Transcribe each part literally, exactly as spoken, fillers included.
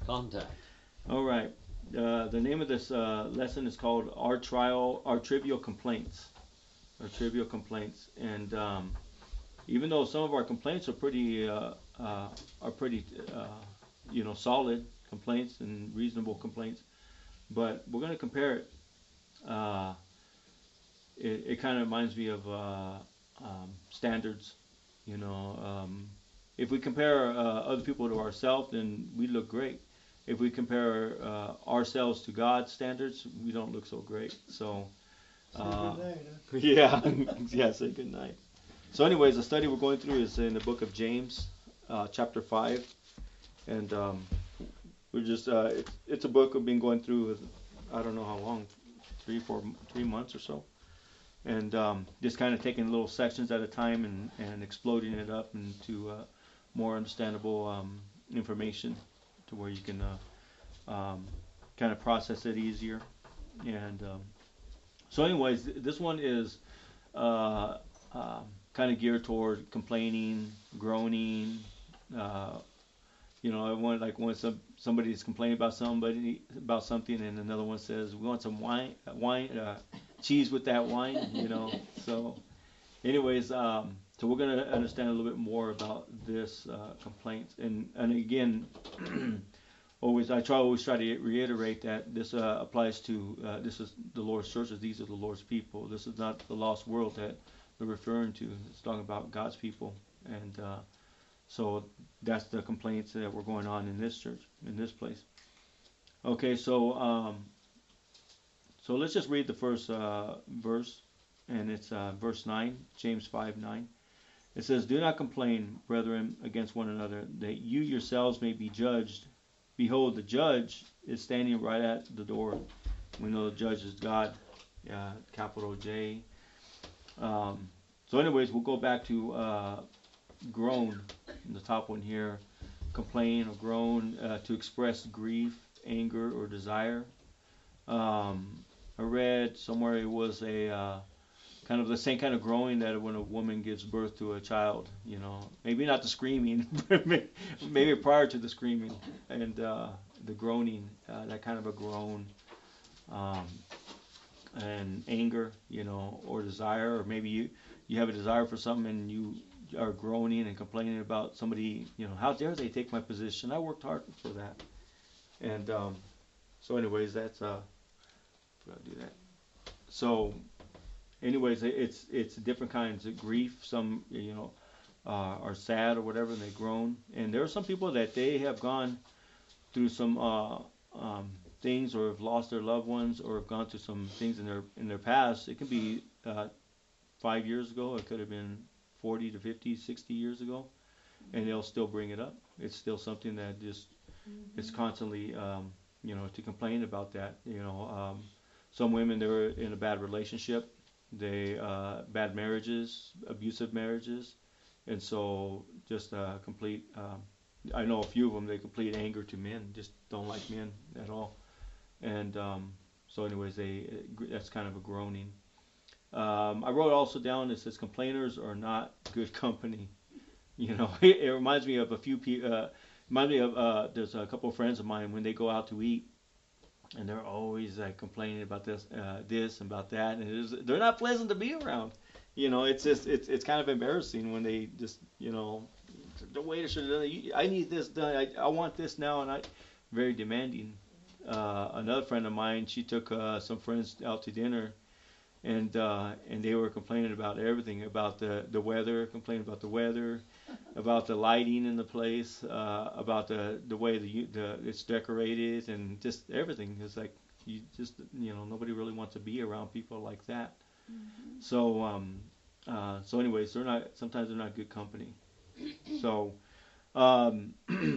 Contact. All right. Uh, the name of this uh, lesson is called "Our Trial, Our Trivial Complaints." Our trivial complaints, and um, even though some of our complaints are pretty uh, uh, are pretty uh, you know solid complaints and reasonable complaints, but we're going to compare it. Uh, it it kind of reminds me of uh, um, standards. You know, um, if we compare uh, other people to ourselves, then we look great. If we compare uh, ourselves to God's standards, we don't look so great. So, Say uh, good night, huh? yeah, yeah. Say good night. So, anyways, the study we're going through is in the book of James, uh, chapter five, and um, we're just uh, it's, it's a book we've been going through. I don't know how long, three, four, three months or so, and um, just kind of taking little sections at a time and, and exploding it up into uh, more understandable um, information to where you can uh, um, kind of process it easier. And um, so, anyways, this one is uh, um, kind of geared toward complaining, groaning. Uh, you know, I want like when some somebody's complaining about somebody about something, and another one says, "We want some wine, wine, uh, cheese with that wine." You know, so anyways, um, so we're gonna understand a little bit more about this uh, complaint, and and again, always I try always try to reiterate that this uh, applies to uh, this is the Lord's churches. These are the Lord's people. This is not the lost world that we're referring to. It's talking about God's people, and uh, so that's the complaints that were going on in this church, in this place. Okay, so um, so let's just read the first uh, verse, and it's uh, verse nine, James five nine. It says, "Do not complain, brethren, against one another, that you yourselves may be judged. Behold, the judge is standing right at the door." We know the judge is God, uh, capital J. Um, so, anyways, we'll go back to uh, groan, the top one here, complain or groan, uh, to express grief, anger, or desire. Um, I read somewhere it was a uh, kind of the same kind of groaning that when a woman gives birth to a child, you know, maybe not the screaming, but maybe prior to the screaming and uh, the groaning, uh, that kind of a groan, um, and anger, you know, or desire, or maybe you you have a desire for something and you are groaning and complaining about somebody, you know, how dare they take my position? I worked hard for that, and um, so anyways, that's uh, I'll do that. So anyways, it's it's different kinds of grief. Some you know uh, are sad or whatever, and they groan. And there are some people that they have gone through some uh, um, things, or have lost their loved ones, or have gone through some things in their in their past. It can be uh, five years ago. It could have been forty to fifty, sixty years ago, and they'll still bring it up. It's still something that just it's Mm-hmm. constantly um, you know to complain about that. You know, um, some women they're in a bad relationship, they uh, bad marriages, abusive marriages, and so just a complete. Um, I know a few of them. They complete anger to men, just don't like men at all. And um, so, anyways, they that's kind of a groaning. Um, I wrote also down it says complainers are not good company. You know, it, it reminds me of a few people. Uh, reminds me of uh, there's a couple of friends of mine when they go out to eat, and they're always like complaining about this, uh, this and about that, and it is, they're not pleasant to be around. You know, it's just it's it's kind of embarrassing when they just you know the waiter should have done it. I need this done. I, I want this now, and I very demanding. Uh, another friend of mine, she took uh, some friends out to dinner, and uh, and they were complaining about everything, about the the weather, complaining about the weather, about the lighting in the place, uh, about the the way the the it's decorated, and just everything. It's like you just you know nobody really wants to be around people like that. Mm-hmm. So um, uh, so anyways, they're not sometimes they're not good company. So um,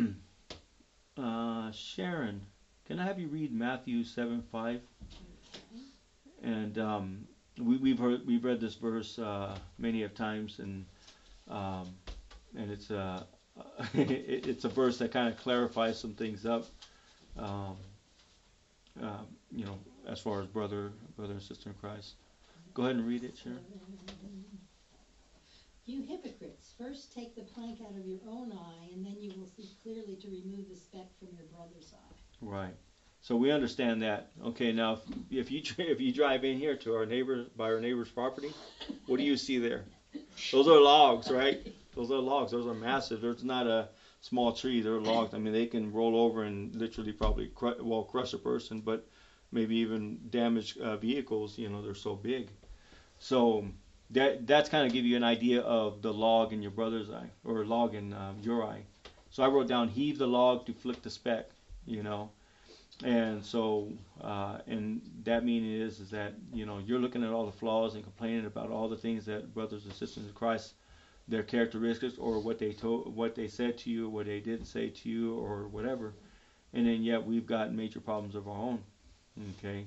uh, Sharon, can I have you read Matthew seven five? And um, we, we've heard we've read this verse uh, many of times, and um, and it's a it, it's a verse that kind of clarifies some things up. Um, uh, you know, as far as brother brother and sister in Christ. Go ahead and read it, sure. You hypocrites, first take the plank out of your own eye, and then you will see clearly to remove the speck from your brother's eye. Right. So we understand that. Okay, now if you if you drive in here to our neighbor by our neighbor's property, what do you see there? Those are logs, right? Those are logs. Those are massive. There's not a small tree. They're logs. I mean, they can roll over and literally probably cru- well crush a person, but maybe even damage uh, vehicles. You know, they're so big. So that that's kind of give you an idea of the log in your brother's eye or log in uh, your eye. So I wrote down heave the log to flick the speck. You know, and so, uh, and that meaning is, is that, you know, you're looking at all the flaws and complaining about all the things that brothers and sisters in Christ, their characteristics or what they told, what they said to you, what they didn't say to you or whatever. And then yet we've got major problems of our own. Okay.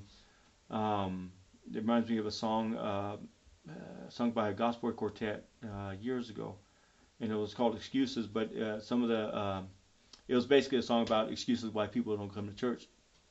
Um, it reminds me of a song, uh, uh, sung by a gospel quartet, uh, years ago. And it was called Excuses, but, uh, some of the, uh, it was basically a song about excuses why people don't come to church.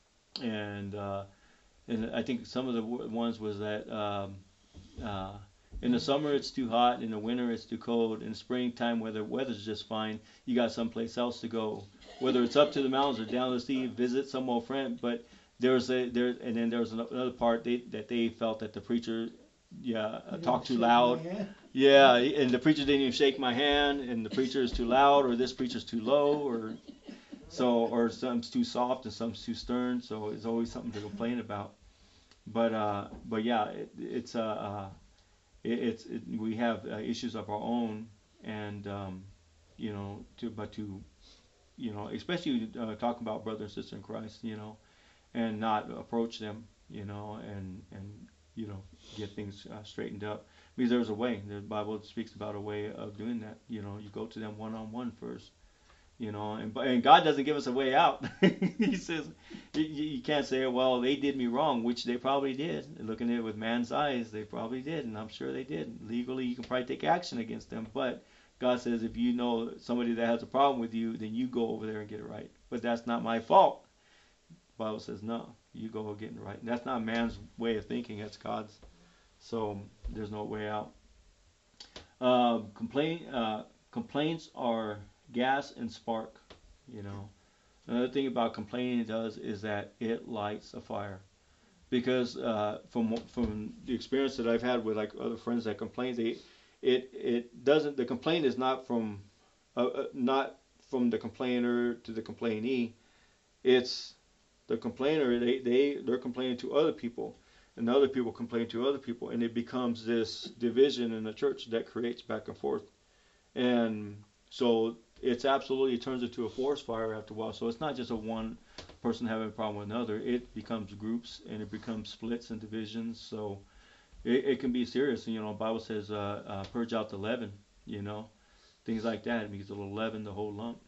And uh, and I think some of the w- ones was that um, uh, in the summer it's too hot, in the winter it's too cold, in the springtime where the weather's just fine, you got someplace else to go. Whether it's up to the mountains or down the sea, visit some old friend. But there's a there, and then there was another part they, that they felt that the preacher, yeah, uh, talked too loud. Yeah, and the preacher didn't even shake my hand, and the preacher is too loud, or this preacher's too low, or so, or some's too soft and some's too stern. So it's always something to complain about. But uh, but yeah, it, it's uh, uh it, it's it, we have uh, issues of our own, and um, you know, to but to you know, especially uh, talk about brother and sister in Christ, you know, and not approach them, you know, and and you know, get things uh, straightened up. Because there's a way. The Bible speaks about a way of doing that. You know, you go to them one on one first. You know, and and God doesn't give us a way out. He says you, you can't say, well, they did me wrong, which they probably did. Looking at it with man's eyes, they probably did, and I'm sure they did. Legally, you can probably take action against them, but God says if you know somebody that has a problem with you, then you go over there and get it right. But that's not my fault. The Bible says no, you go get it right. And that's not man's way of thinking. That's God's. So there's no way out. Uh, complain, uh, complaints are gas and spark. You know, another thing about complaining does is that it lights a fire. Because uh, from from the experience that I've had with like other friends that complain, they it it doesn't the complaint is not from uh, uh, not from the complainer to the complainee. It's the complainer. They they they're complaining to other people, and other people complain to other people, and it becomes this division in the church that creates back and forth. And so it's absolutely it turns into a forest fire after a while. So it's not just a one person having a problem with another. It becomes groups and it becomes splits and divisions. So it, it can be serious. You know, the Bible says uh, uh, purge out the leaven. You know, things like that. Because it'll leaven the whole lump.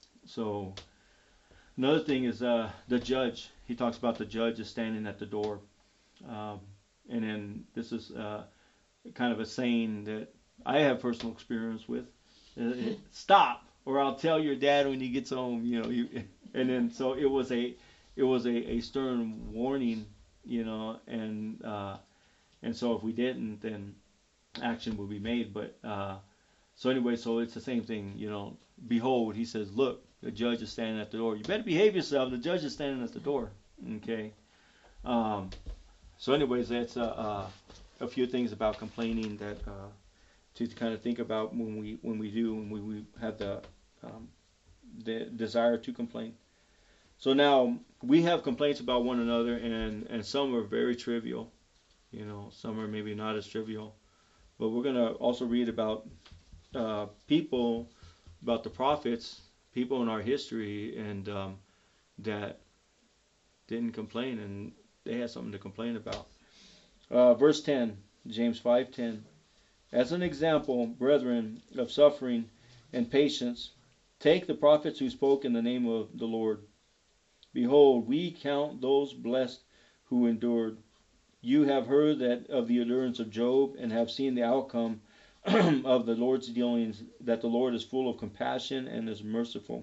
So another thing is uh, the judge. He talks about the judge is standing at the door. Um, and then this is uh, kind of a saying that I have personal experience with. Uh, Stop, or I'll tell your dad when he gets home. You know, you, and then so it was a, it was a, a stern warning. You know, and uh, and so if we didn't, then action would be made. But uh, so anyway, so it's the same thing. You know, behold, he says, look, the judge is standing at the door. You better behave yourself. The judge is standing at the door. Okay. Um, so anyways, that's uh, uh, a few things about complaining that. Uh, to kind of think about when we when we do when we, we have the um, the desire to complain. So now we have complaints about one another, and and some are very trivial, you know, some are maybe not as trivial. But we're gonna also read about uh, people, about the prophets, people in our history, and um, that didn't complain, and they had something to complain about. Uh, verse ten, James five ten. As an example, brethren, of suffering and patience, take the prophets who spoke in the name of the Lord. Behold, we count those blessed who endured. You have heard that of the endurance of Job, and have seen the outcome of the Lord's dealings, that the Lord is full of compassion and is merciful.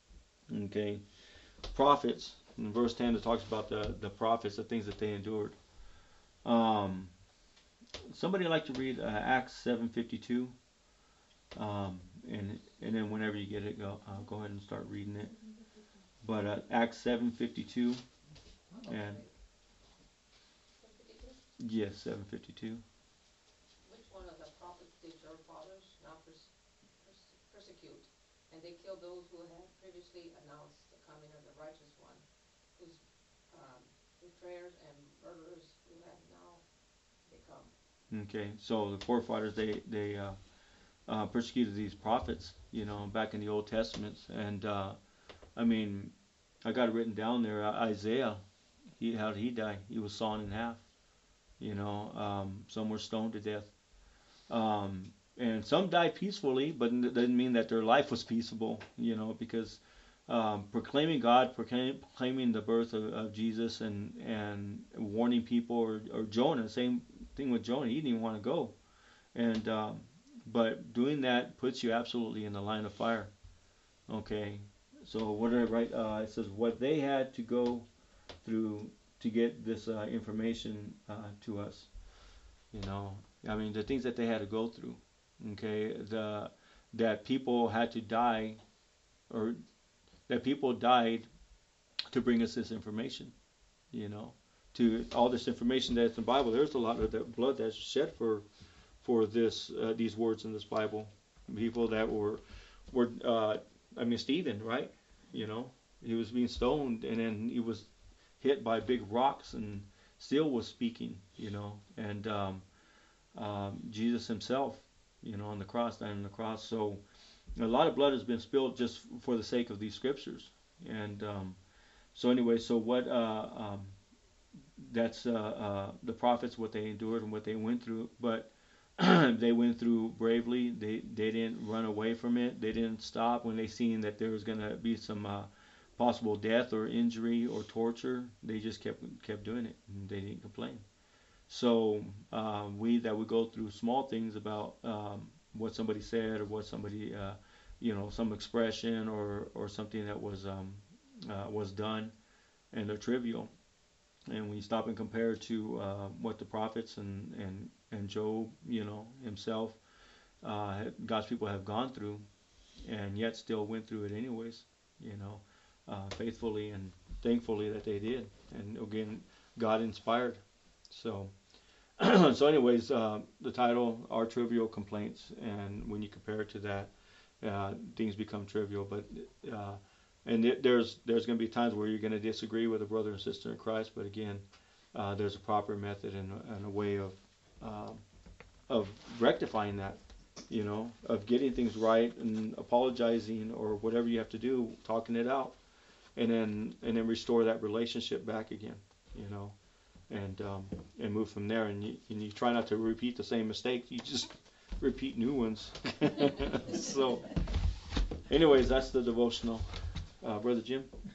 Okay. Prophets, in verse ten it talks about the, the prophets, the things that they endured. Um, Somebody like to read uh, Acts seven fifty-two? Um, and and then whenever you get it, go uh, go ahead and start reading it. But uh, Acts seven fifty-two and yes, seven fifty-two. Which one of the prophets did your fathers not pers- pers- persecute? And they killed those who had previously announced the coming of the righteous one, whose um, betrayers and murderers who have now become. Okay, so the forefathers they they uh, uh, persecuted these prophets, you know, back in the Old Testament, and uh, I mean, I got it written down there. Uh, Isaiah, he how did he die? He was sawn in half. You know, um, some were stoned to death, um, and some died peacefully, but it doesn't mean that their life was peaceable. You know, because um, proclaiming God, proclaim, proclaiming the birth of, of Jesus, and and warning people, or, or Jonah, same thing with Jonah. He didn't even want to go, and um, but doing that puts you absolutely in the line of fire. Okay, so what did I write? Uh, it says what they had to go through to get this uh, information uh, to us. You know, I mean the things that they had to go through. Okay, the that people had to die, or that people died to bring us this information. You know, to all this information that's in the Bible. There's a lot of that blood that's shed for for this uh, these words in this Bible. People that were were uh, I mean Stephen, right? You know, he was being stoned, and then he was hit by big rocks, and still was speaking. You know, and um, um, Jesus himself, you know, on the cross, dying on the cross. So a lot of blood has been spilled just for the sake of these scriptures. And um, so anyway, so what? Uh, um, that's uh, uh, the prophets, what they endured and what they went through, but they went through bravely. They they didn't run away from it. They didn't stop when they seen that there was going to be some uh, possible death or injury or torture. They just kept kept doing it, and they didn't complain. So uh, we that would go through small things about um, what somebody said, or what somebody, uh, you know, some expression, or or something that was um, uh, was done, and they're trivial. And when you stop and compare to uh, what the prophets and, and, and Job, you know, himself, uh, God's people have gone through, and yet still went through it anyways, you know, uh, faithfully and thankfully that they did. And again, God inspired. So, so anyways, uh, the title, Our Trivial Complaints, and when you compare it to that, uh, things become trivial. But uh, and it, there's there's going to be times where you're going to disagree with a brother and sister in Christ, but again, uh, there's a proper method and, and a way of uh, of rectifying that, you know, of getting things right and apologizing or whatever you have to do, talking it out, and then and then restore that relationship back again, you know, and um, and move from there. And you, and you try not to repeat the same mistakes. You just repeat new ones. So, anyways, that's the devotional. Uh, Brother Jim?